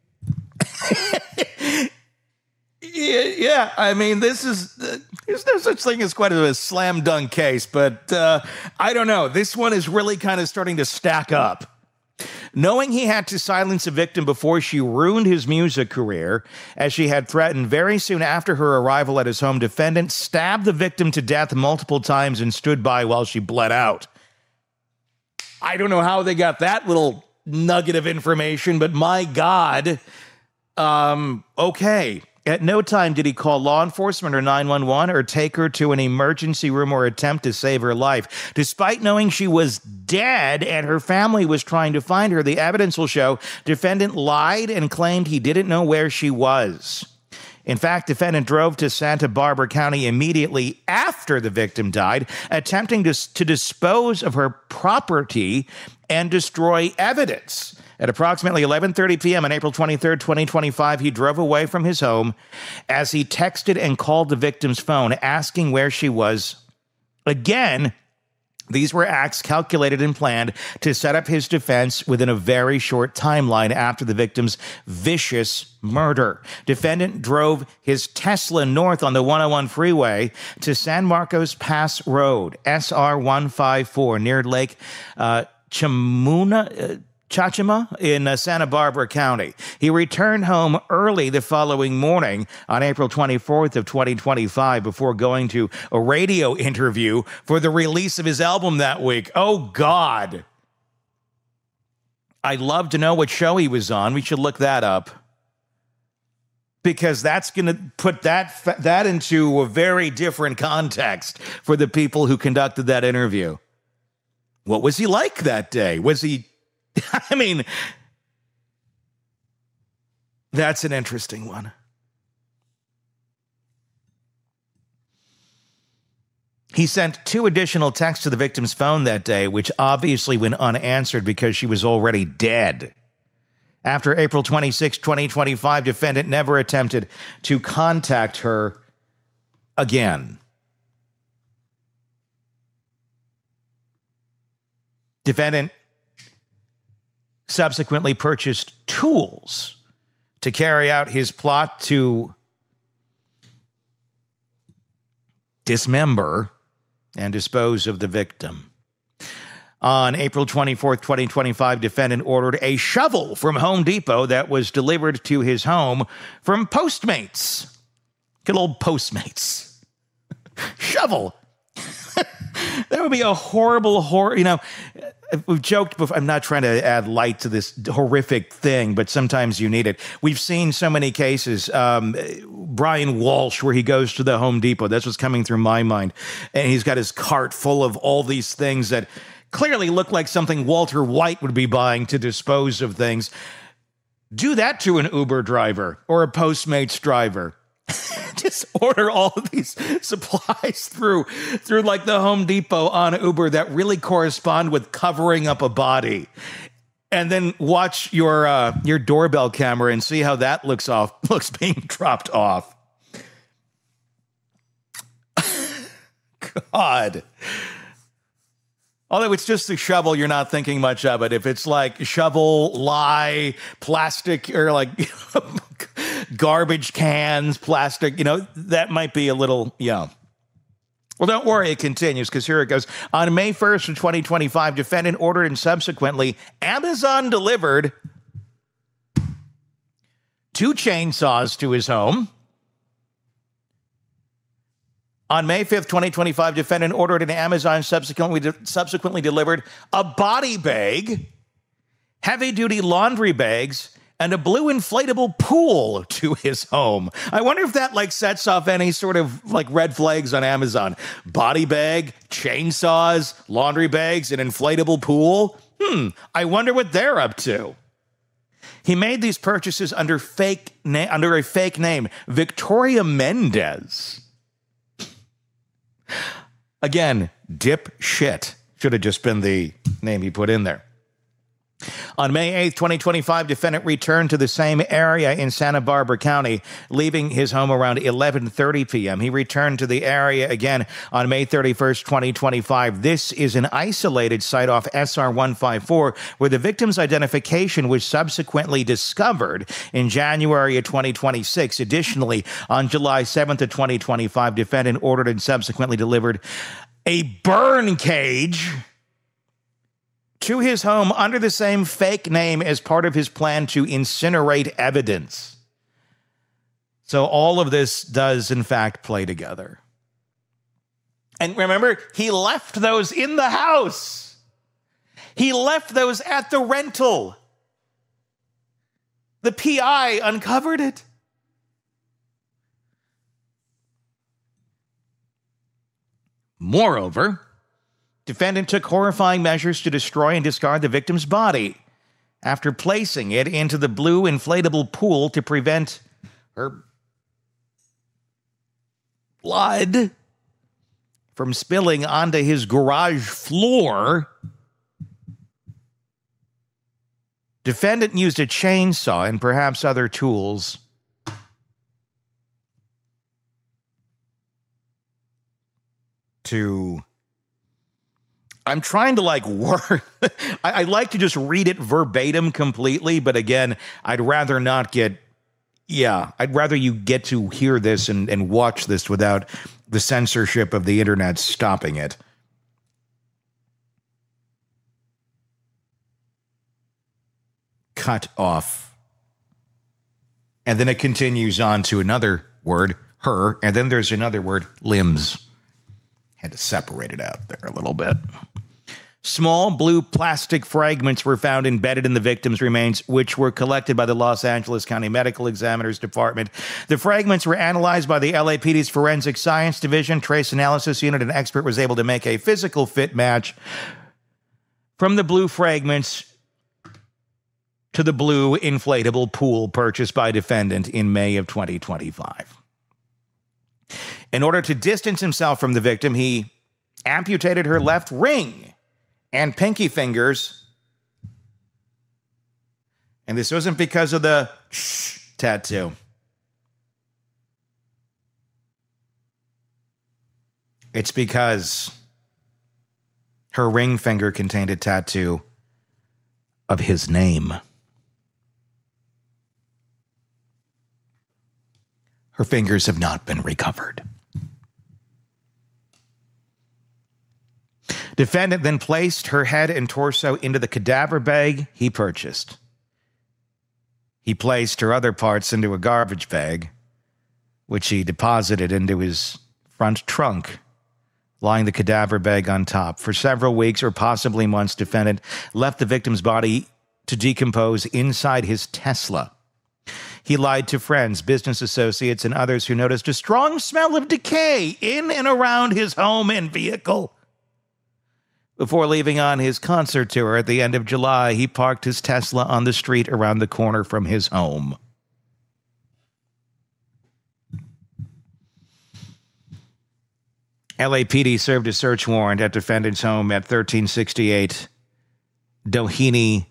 yeah, yeah, I mean, this is, uh, there's no such thing as quite a slam dunk case, but uh, I don't know. This one is really kind of starting to stack up. Knowing he had to silence a victim before she ruined his music career, as she had threatened very soon after her arrival at his home, defendant stabbed the victim to death multiple times and stood by while she bled out. I don't know how they got that little nugget of information, but my God. Um, okay. At no time did he call law enforcement or nine one one or take her to an emergency room or attempt to save her life. Despite knowing she was dead and her family was trying to find her, the evidence will show defendant lied and claimed he didn't know where she was. In fact, defendant drove to Santa Barbara County immediately after the victim died, attempting to, to dispose of her property and destroy evidence. At approximately eleven thirty p.m. on April twenty-third, twenty twenty-five, he drove away from his home as he texted and called the victim's phone, asking where she was. Again, these were acts calculated and planned to set up his defense within a very short timeline after the victim's vicious murder. Defendant drove his Tesla north on the one oh one freeway to San Marcos Pass Road, S R one fifty-four, near Lake uh, Chamuna, uh, Chachima in uh, Santa Barbara County. He returned home early the following morning on April twenty-fourth of twenty twenty-five before going to a radio interview for the release of his album that week. Oh, God. I'd love to know what show he was on. We should look that up. Because that's going to put that that into a very different context for the people who conducted that interview. What was he like that day? Was he... I mean, that's an interesting one. He sent two additional texts to the victim's phone that day, which obviously went unanswered because she was already dead. After April twenty-sixth, twenty twenty-five, defendant never attempted to contact her again. Defendant subsequently purchased tools to carry out his plot to dismember and dispose of the victim. On April twenty-fourth, twenty twenty-five, defendant ordered a shovel from Home Depot that was delivered to his home from Postmates. Good old Postmates. Shovel. That would be a horrible, hor- you know, we've joked before. I'm not trying to add light to this horrific thing, but sometimes you need it. We've seen so many cases. Um, Brian Walsh, where he goes to the Home Depot. That's what's coming through my mind. And he's got his cart full of all these things that clearly look like something Walter White would be buying to dispose of things. Do that to an Uber driver or a Postmates driver. Just order all of these supplies through through like the Home Depot on Uber that really correspond with covering up a body, and then watch your uh, your doorbell camera and see how that looks off looks being dropped off. God. Although it's just a shovel, you're not thinking much of it. If it's like shovel, lye, plastic, or like garbage cans, plastic, you know, that might be a little, yeah. Well, don't worry, it continues, because here it goes. On May first of twenty twenty-five, defendant ordered and subsequently Amazon delivered two chainsaws to his home. On May fifth, twenty twenty-five, defendant ordered an Amazon subsequently, de- subsequently delivered a body bag, heavy-duty laundry bags, and a blue inflatable pool to his home. I wonder if that like sets off any sort of like red flags on Amazon. Body bag, chainsaws, laundry bags, an inflatable pool. Hmm, I wonder what they're up to. He made these purchases under fake na- under a fake name, Victoria Mendez. Again, dip shit. Should have just been the name he put in there. On May eighth, twenty twenty-five, defendant returned to the same area in Santa Barbara County, leaving his home around eleven thirty p.m. He returned to the area again on May thirty-first, twenty twenty-five. This is an isolated site off S R one fifty-four where the victim's identification was subsequently discovered in January of twenty twenty-six. Additionally, on July seventh of twenty twenty-five, defendant ordered and subsequently delivered a burn cage to his home under the same fake name as part of his plan to incinerate evidence. So all of this does, in fact, play together. And remember, he left those in the house. He left those at the rental. The P I uncovered it. Moreover, defendant took horrifying measures to destroy and discard the victim's body after placing it into the blue inflatable pool to prevent her blood from spilling onto his garage floor. Defendant used a chainsaw and perhaps other tools to... I'm trying to like work. I, I like to just read it verbatim completely, but again, I'd rather not get, yeah, I'd rather you get to hear this and, and watch this without the censorship of the internet stopping it. Cut off. And then it continues on to another word, her, and then there's another word, limbs. Had to separate it out there a little bit. Small blue plastic fragments were found embedded in the victim's remains, which were collected by the Los Angeles County Medical Examiner's Department. The fragments were analyzed by the L A P D's Forensic Science Division. Trace Analysis Unit, an expert, was able to make a physical fit match from the blue fragments to the blue inflatable pool purchased by defendant in May of twenty twenty-five. In order to distance himself from the victim, he amputated her left ring and pinky fingers. And this wasn't because of the shh tattoo. It's because her ring finger contained a tattoo of his name. Her fingers have not been recovered. Defendant then placed her head and torso into the cadaver bag he purchased. He placed her other parts into a garbage bag, which he deposited into his front trunk, lying the cadaver bag on top. For several weeks or possibly months, defendant left the victim's body to decompose inside his Tesla. He lied to friends, business associates, and others who noticed a strong smell of decay in and around his home and vehicle. Before leaving on his concert tour at the end of July, he parked his Tesla on the street around the corner from his home. L A P D served a search warrant at defendant's home at thirteen sixty-eight Doheny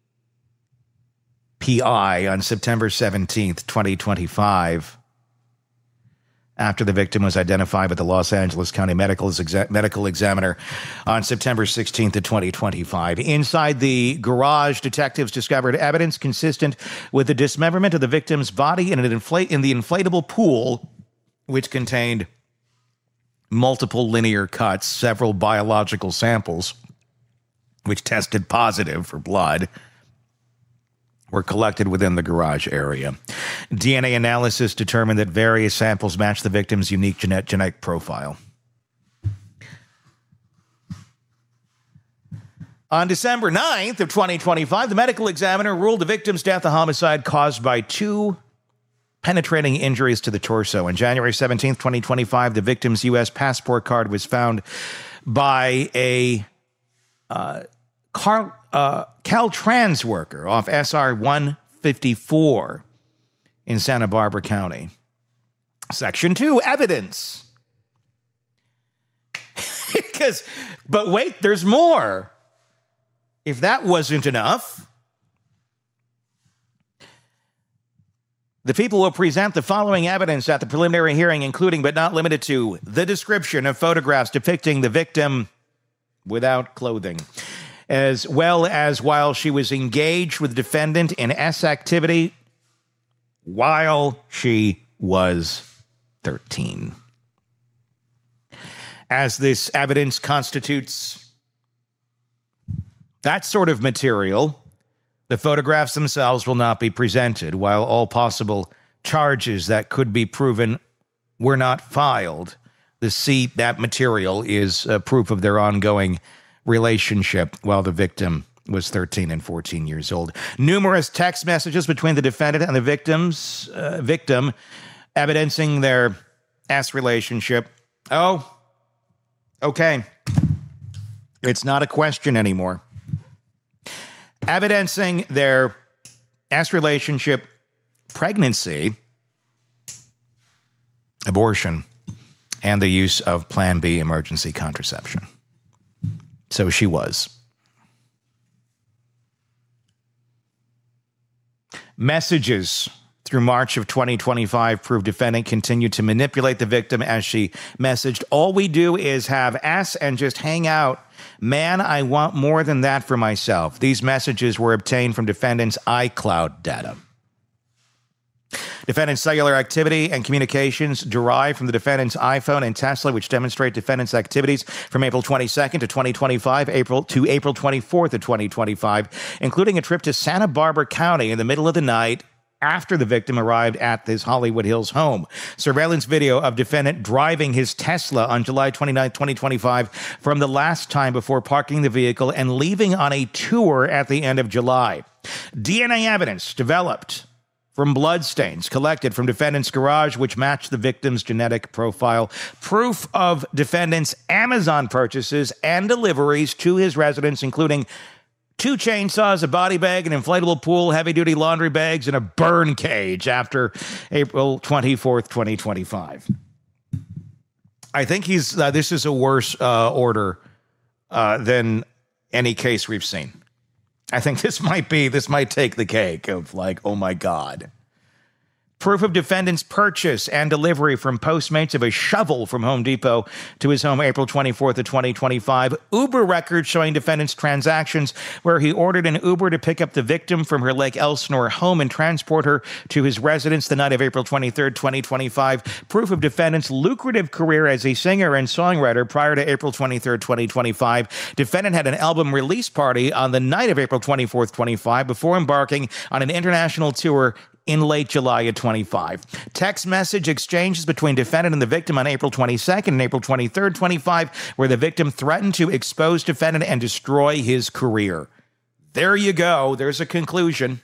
P I on September seventeenth, twenty twenty-five. After the victim was identified by the Los Angeles County Medical, Exa- Medical Examiner on September sixteenth of twenty twenty-five. Inside the garage, detectives discovered evidence consistent with the dismemberment of the victim's body in, an infl- in the inflatable pool, which contained multiple linear cuts, several biological samples, which tested positive for blood, were collected within the garage area. D N A analysis determined that various samples matched the victim's unique genet- genetic profile. On December ninth of twenty twenty-five, the medical examiner ruled the victim's death a homicide caused by two penetrating injuries to the torso. On January seventeenth, twenty twenty-five, the victim's U S passport card was found by a uh, car, uh, Caltrans worker off S R one fifty-four in Santa Barbara County. Section two, evidence. Because, but wait, there's more. If that wasn't enough, the people will present the following evidence at the preliminary hearing, including but not limited to the description of photographs depicting the victim without clothing, as well as while she was engaged with the defendant in S activity while she was thirteen. As this evidence constitutes that sort of material, the photographs themselves will not be presented, while all possible charges that could be proven were not filed. The C, that material is uh, proof of their ongoing relationship while the victim was thirteen and fourteen years old. Numerous text messages between the defendant and the victim's uh, victim evidencing their S relationship. Oh, okay. It's not a question anymore. Evidencing their S relationship, pregnancy, abortion, and the use of Plan B emergency contraception. So she was. Messages through March of twenty twenty-five prove defendant continued to manipulate the victim as she messaged, "All we do is have S and just hang out. Man, I want more than that for myself." These messages were obtained from defendant's iCloud data. Defendant's cellular activity and communications derived from the defendant's iPhone and Tesla, which demonstrate defendant's activities from April twenty-second to twenty twenty-five, April to April twenty-fourth of twenty twenty-five, including a trip to Santa Barbara County in the middle of the night after the victim arrived at this Hollywood Hills home. Surveillance video of defendant driving his Tesla on July twenty-ninth, twenty twenty-five from the last time before parking the vehicle and leaving on a tour at the end of July. D N A evidence developed from bloodstains collected from defendant's garage, which matched the victim's genetic profile. Proof of defendant's Amazon purchases and deliveries to his residence, including two chainsaws, a body bag, an inflatable pool, heavy-duty laundry bags, and a burn cage after April twenty-fourth, twenty twenty-five. I think he's. Uh, this is a worse uh, order uh, than any case we've seen. I think this might be, this might take the cake of like, oh my God. Proof of defendant's purchase and delivery from Postmates of a shovel from Home Depot to his home April twenty-fourth of twenty twenty-five. Uber records showing defendant's transactions where he ordered an Uber to pick up the victim from her Lake Elsinore home and transport her to his residence the night of April twenty-third, twenty twenty-five. Proof of defendant's lucrative career as a singer and songwriter prior to April twenty-third, twenty twenty-five. Defendant had an album release party on the night of April twenty-fourth, twenty-five before embarking on an international tour in late July of twenty-five. Text message exchanges between defendant and the victim on April twenty-second and April twenty-third, twenty-five, where the victim threatened to expose defendant and destroy his career. There you go. There's a conclusion.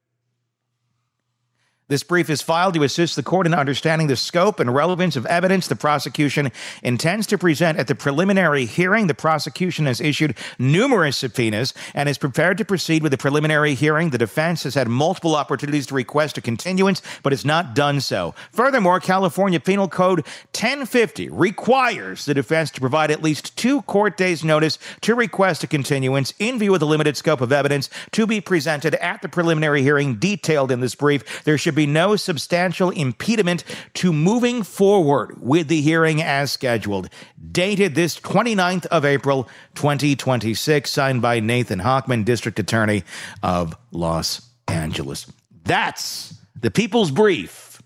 This brief is filed to assist the court in understanding the scope and relevance of evidence the prosecution intends to present at the preliminary hearing. The prosecution has issued numerous subpoenas and is prepared to proceed with the preliminary hearing. The defense has had multiple opportunities to request a continuance, but has not done so. Furthermore, California Penal Code ten fifty requires the defense to provide at least two court days' notice to request a continuance in view of the limited scope of evidence to be presented at the preliminary hearing detailed in this brief. There should be no substantial impediment to moving forward with the hearing as scheduled. Dated this twenty-ninth of April, twenty twenty-six, signed by Nathan Hochman, District Attorney of Los Angeles. That's the People's Brief.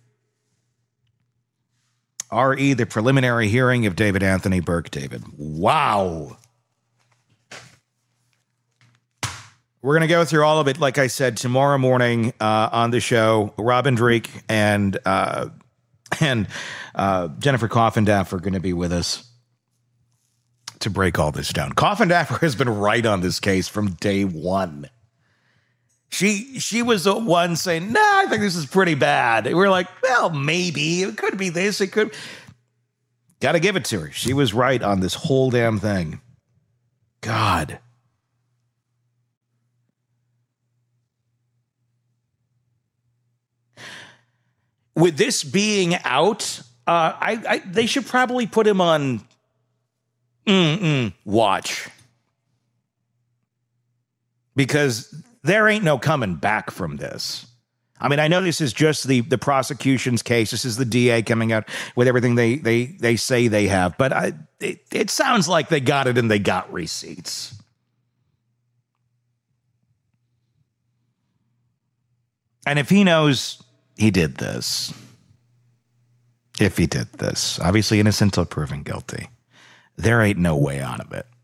R E, the preliminary hearing of David Anthony Burke. David, wow. We're going to go through all of it, like I said, tomorrow morning uh, on the show. Robin Dreek and uh, and uh, Jennifer Coffindaffer are going to be with us to break all this down. Coffindaffer has been right on this case from day one. She she was the one saying, nah, I think this is pretty bad. And we're like, well, maybe. It could be this. It could. Got to give it to her. She was right on this whole damn thing. God. With this being out, uh, I, I they should probably put him on mm-mm, watch. Because there ain't no coming back from this. I mean, I know this is just the, the prosecution's case. This is the D A coming out with everything they they they say they have. But I, it, it sounds like they got it and they got receipts. And if he knows he did this, if he did this, obviously innocent until proven guilty, there ain't no way out of it.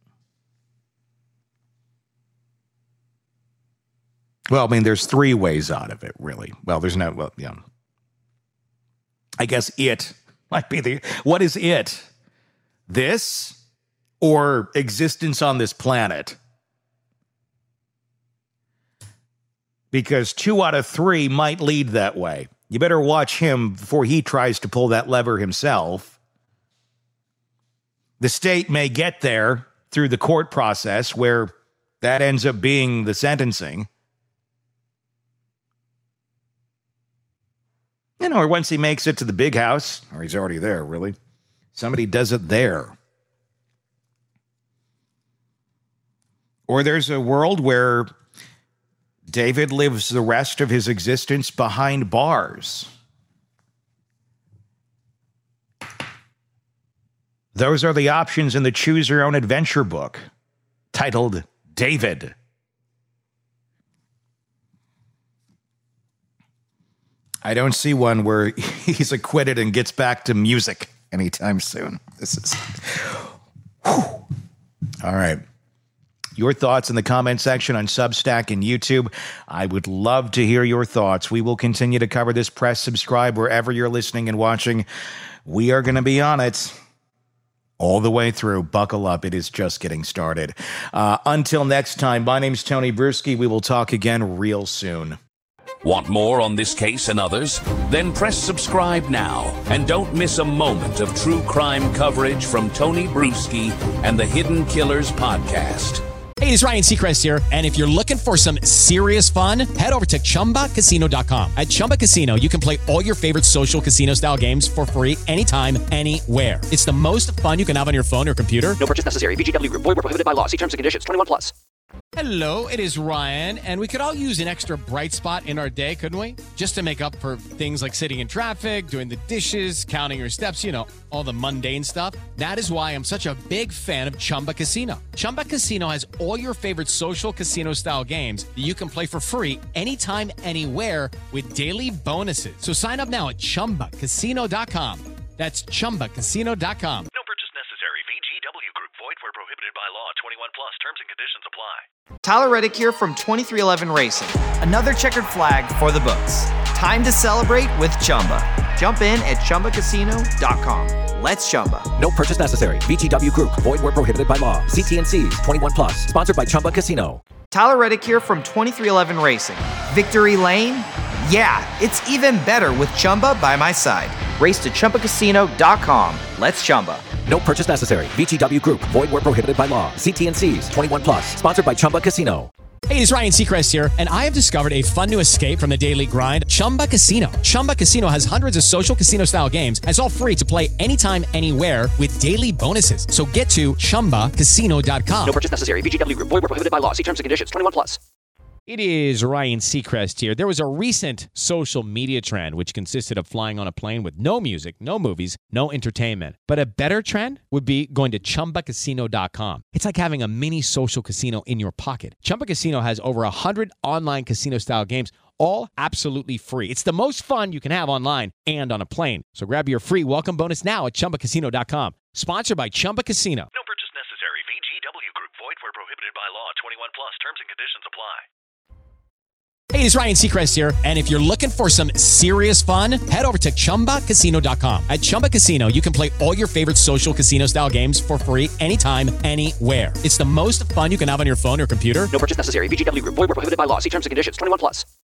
Well, I mean, there's three ways out of it, really. Well, there's no, well, yeah. I guess it might be the, what is it? This or existence on this planet? Because two out of three might lead that way. You better watch him before he tries to pull that lever himself. The state may get there through the court process where that ends up being the sentencing. You know, or once he makes it to the big house, or he's already there, really. Somebody does it there. Or there's a world where David lives the rest of his existence behind bars. Those are the options in the Choose Your Own Adventure book, titled David. I don't see one where he's acquitted and gets back to music anytime soon. This is... Whew. All right. Your thoughts in the comment section on Substack and YouTube. I would love to hear your thoughts. We will continue to cover this. Press subscribe wherever you're listening and watching. We are going to be on it all the way through. Buckle up. It is just getting started. Uh, until next time, my name's Tony Bruschi. We will talk again real soon. Want more on this case and others? Then press subscribe now and don't miss a moment of true crime coverage from Tony Bruschi and the Hidden Killers podcast. Hey, it's Ryan Seacrest here, and if you're looking for some serious fun, head over to Chumba Casino dot com. At Chumba Casino, you can play all your favorite social casino-style games for free anytime, anywhere. It's the most fun you can have on your phone or computer. No purchase necessary. V G W Group. Void where prohibited by law. See terms and conditions. twenty-one plus. Hello, it is Ryan, and we could all use an extra bright spot in our day, couldn't we? Just to make up for things like sitting in traffic, doing the dishes, counting your steps, you know, all the mundane stuff. That is why I'm such a big fan of Chumba Casino. Chumba Casino has all your favorite social casino-style games that you can play for free anytime, anywhere with daily bonuses. So sign up now at Chumba Casino dot com. That's Chumba Casino dot com. No purchase necessary. V G W Group. Void where prohibited by law. twenty-one plus. Terms and conditions apply. Tyler Reddick here from twenty-three eleven Racing. Another checkered flag for the books. Time to celebrate with Chumba. Jump in at Chumba Casino dot com. Let's Chumba. No purchase necessary. V G W Group. Void where prohibited by law. See T N Cs. twenty-one plus. Sponsored by Chumba Casino. Tyler Reddick here from twenty-three eleven Racing. Victory Lane? Yeah, it's even better with Chumba by my side. Race to Chumba Casino dot com. Let's Chumba. No purchase necessary. V G W Group. Void where prohibited by law. See T N Cs. twenty-one plus. Sponsored by Chumba Casino. Hey, it's Ryan Seacrest here, and I have discovered a fun new escape from the daily grind, Chumba Casino. Chumba Casino has hundreds of social casino-style games, and it's all free to play anytime, anywhere with daily bonuses. So get to Chumba Casino dot com. No purchase necessary. V G W Group. Void where prohibited by law. See terms and conditions. twenty-one plus. It is Ryan Seacrest here. There was a recent social media trend which consisted of flying on a plane with no music, no movies, no entertainment. But a better trend would be going to Chumba Casino dot com. It's like having a mini social casino in your pocket. Chumba Casino has over one hundred online casino-style games, all absolutely free. It's the most fun you can have online and on a plane. So grab your free welcome bonus now at Chumba Casino dot com. Sponsored by Chumba Casino. No purchase necessary. V G W Group. Void where prohibited by law. twenty-one plus. Terms and conditions apply. Hey, it's Ryan Seacrest here, and if you're looking for some serious fun, head over to Chumba Casino dot com. At Chumba Casino, you can play all your favorite social casino-style games for free anytime, anywhere. It's the most fun you can have on your phone or computer. No purchase necessary. V G W Group. Void where prohibited by law. See terms and conditions. twenty-one plus.